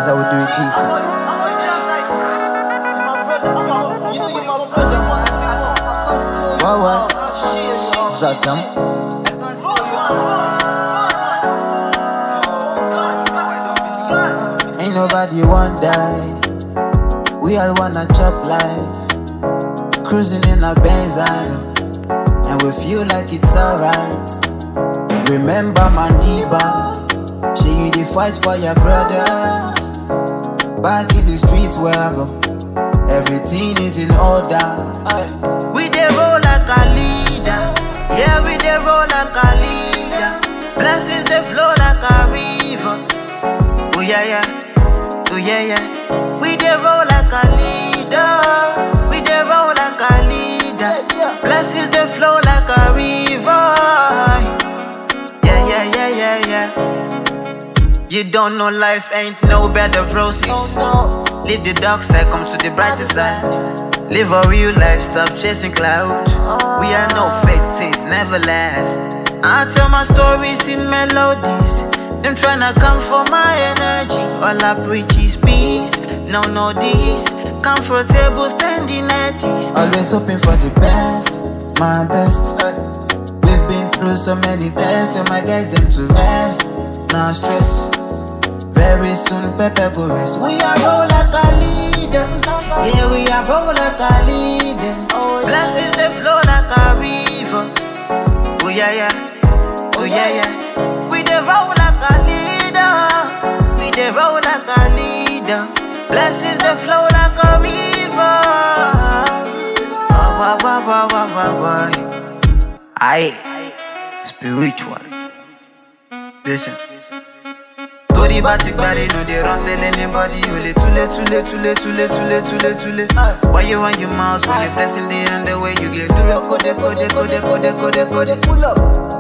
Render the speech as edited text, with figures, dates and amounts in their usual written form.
I will do it easy. What? Zatam. Ain't nobody want die. We all wanna chop life. Cruising in a Benzino, and we feel like it's alright. Remember Mandiba, she you dey fight for your brothers. Back in the streets wherever everything is in order. We dey roll like a leader, yeah, we dey roll like a leader. Blessings they flow like a river. Oh yeah, yeah, oh yeah, yeah. We dey roll like a leader. We dey roll like a leader. Blessings they flow like a river. Yeah, yeah, yeah, yeah, yeah. You don't know life ain't no bed of roses. Leave the dark side, come to the brighter side. Live a real life, stop chasing clouds. We are no fake things, never last. I tell my stories in melodies. Them tryna come for my energy. All I preach is peace, no this. Comfortable standing at ease. Always hoping for the best, my best. We've been through so many tests, and my guys them to rest. No stress. Very soon Pepe go rest. We are roll like a leader. Yeah, we are roll like a leader. Blessings they flow like a river. Oh yeah, yeah, oh yeah, yeah. We dey roll like a leader. We dey roll like a leader. Blessings they flow like a river. Aye, spiritual. Listen. Tori batik body, no they run tell anybody. You late, too late. Why you run your mouth when they blessing the end the way you get? Do the code. Pull up.